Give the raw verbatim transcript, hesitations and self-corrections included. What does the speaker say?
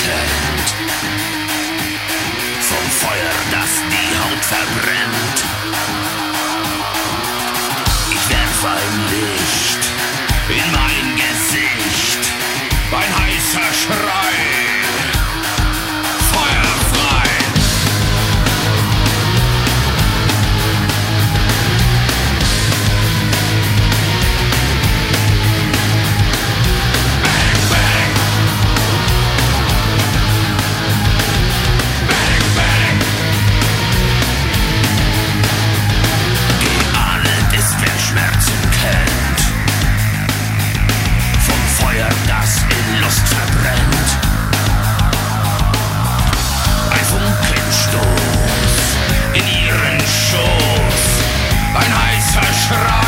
kennt. Vom Feuer, das die Haut verbrennt. Ich werf ein Licht in mein Gesicht. Ein heißer Schrei. Feuer frei. Bang, bang. Bang, bang. Geahnet ist, wer Schmerzen kennt. Vom Feuer, das in Lust verbrennt. Ein Funkenstoß in ihren Schoß. Ein heißer Schrei.